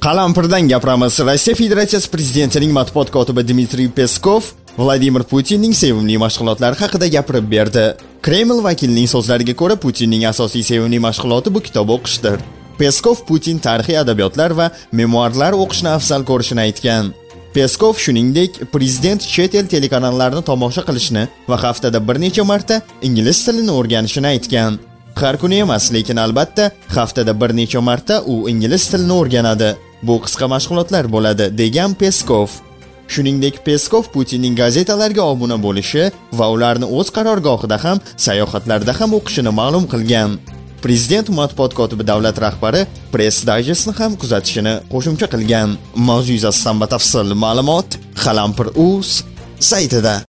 Qalampirdan gapiramiz. Rossiya Federatsiyasi prezidentining matbuot kotibi Dmitriy Peskov Vladimir Putinning sevimli mashg'ulotlari haqida gapirib berdi. Kreml vakilining so'zlariga ko'ra, Putinning asosiy sevimli mashg'uloti bu kitob o'qishdir. Peskov Putin tarixiy adabiyotlar va memuarlar o'qishni afzal ko'rishini aytgan. Peskov shuningdek, prezident chet el telekanallarini tomosha qilishni va haftada bir necha marta ingliz tilini o'rganishini aytgan. Har kuni emas, lekin albatta haftada bir necha marta u ingliz tilini o'rganadi. Bu qisqa mashg'ulotlar bo'ladi, degan Peskov. Shuningdek, Peskov Putinning gazetalarga obuna bo'lishi va ularni o'z qarorgohida ham, sayohatlarda ham o'qishini ma'lum qilgan. Prezident matbuot kotibi davlat rahbari Press Digest'ni ham kuzatishini qo'shimcha qilgan. Mavzu yuzasidan batafsil ma'lumot Qalampir.uz saytida.